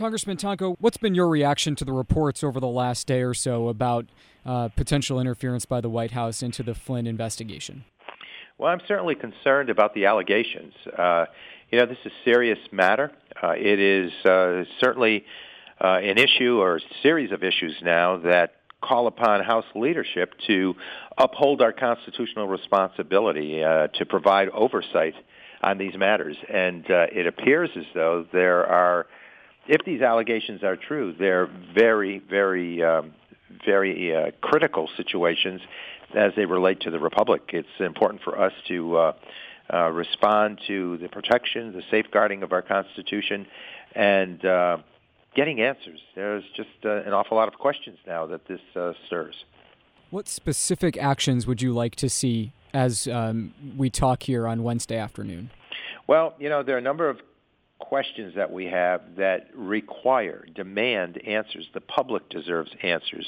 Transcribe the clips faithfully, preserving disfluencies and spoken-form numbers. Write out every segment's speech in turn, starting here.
Congressman Tonko, what's been your reaction to the reports over the last day or so about uh, potential interference by the White House into the Flynn investigation? Well, I'm certainly concerned about the allegations. Uh, you know, this is a serious matter. Uh, it is uh, certainly uh, an issue or a series of issues now that call upon House leadership to uphold our constitutional responsibility uh, to provide oversight on these matters. And uh, it appears as though there are, if these allegations are true, they're very, very, um, very uh, critical situations as they relate to the Republic. It's important for us to uh, uh, respond to the protection, the safeguarding of our Constitution, and uh, getting answers. There's just uh, an awful lot of questions now that this uh, stirs. What specific actions would you like to see as um, we talk here on Wednesday afternoon? Well, you know, there are a number of questions that we have that require, demand answers. The public deserves answers.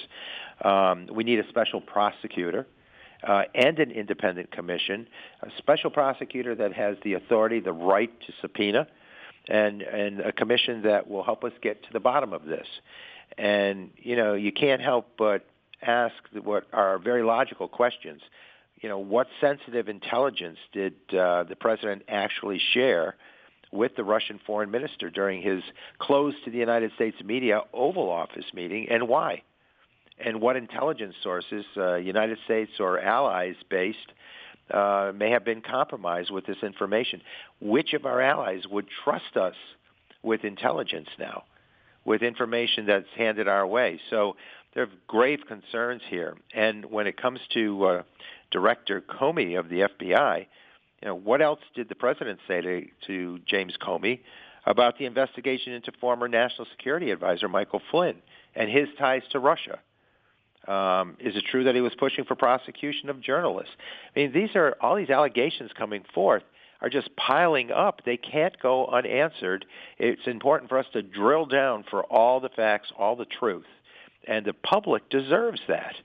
Um, we need a special prosecutor uh, and an independent commission, a special prosecutor that has the authority, the right to subpoena, and, and a commission that will help us get to the bottom of this. And, you know, you can't help but ask what are very logical questions. You know, what sensitive intelligence did uh, the president actually share with the Russian foreign minister during his close to the United States media Oval Office meeting, and why? And what intelligence sources, uh, United States or allies based, uh, may have been compromised with this information? Which of our allies would trust us with intelligence now, with information that's handed our way? So there are grave concerns here. And when it comes to uh, Director Comey of the F B I, you know, what else did the president say to, to James Comey about the investigation into former National Security Advisor Michael Flynn and his ties to Russia? Um, is it true that he was pushing for prosecution of journalists? I mean, these are all these allegations coming forth are just piling up. They can't go unanswered. It's important for us to drill down for all the facts, all the truth, and the public deserves that.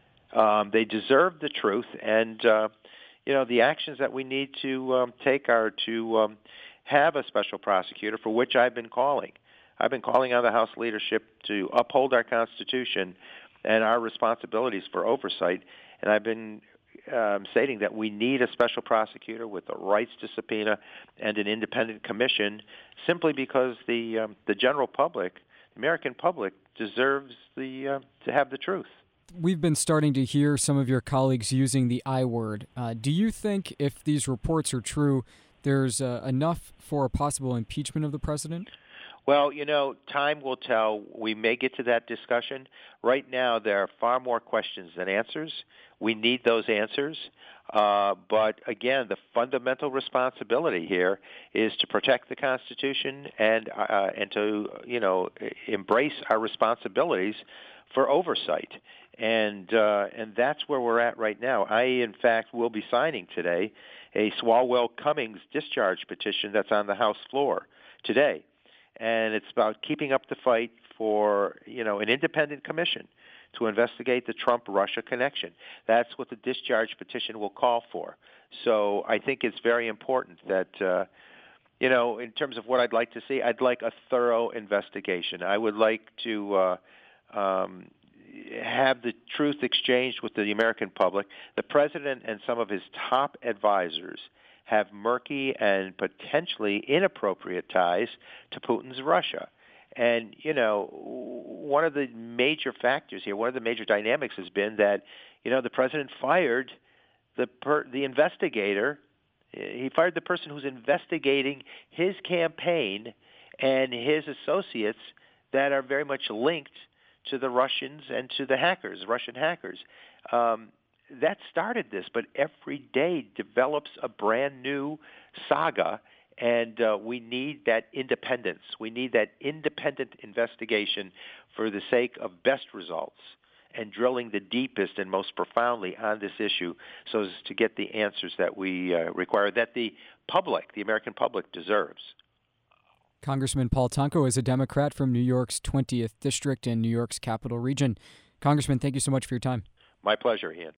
Um, they deserve the truth, and uh, you know, the actions that we need to um, take are to um, have a special prosecutor, for which I've been calling. I've been calling on the House leadership to uphold our Constitution and our responsibilities for oversight, and I've been um, stating that we need a special prosecutor with the rights to subpoena and an independent commission, simply because the um, the general public, the American public, deserves the uh, to have the truth. We've been starting to hear some of your colleagues using the I word. Uh, do you think if these reports are true, there's uh, enough for a possible impeachment of the president? Well, you know, time will tell. We may get to that discussion. Right now, there are far more questions than answers. We need those answers. Uh, but again, the fundamental responsibility here is to protect the Constitution and uh, and to, you know, embrace our responsibilities for oversight. And uh, and that's where we're at right now. I, in fact, will be signing today a Swalwell-Cummings discharge petition that's on the House floor today. And it's about keeping up the fight for, you know, an independent commission to investigate the Trump-Russia connection. That's what the discharge petition will call for. So I think it's very important that, uh, you know, in terms of what I'd like to see, I'd like a thorough investigation. I would like to uh, um, have the truth exchanged with the American public. The president and some of his top advisors have murky and potentially inappropriate ties to Putin's Russia. And, you know, one of the major factors here, one of the major dynamics has been that, you know, the president fired the per, the investigator. He fired the person who's investigating his campaign and his associates that are very much linked to the Russians and to the hackers, Russian hackers. Um, that started this, but every day develops a brand new saga, and uh, we need that independence. We need that independent investigation for the sake of best results and drilling the deepest and most profoundly on this issue so as to get the answers that we uh, require, that the public, the American public, deserves. Congressman Paul Tonko is a Democrat from New York's twentieth District and New York's Capital Region. Congressman, thank you so much for your time. My pleasure, Ian.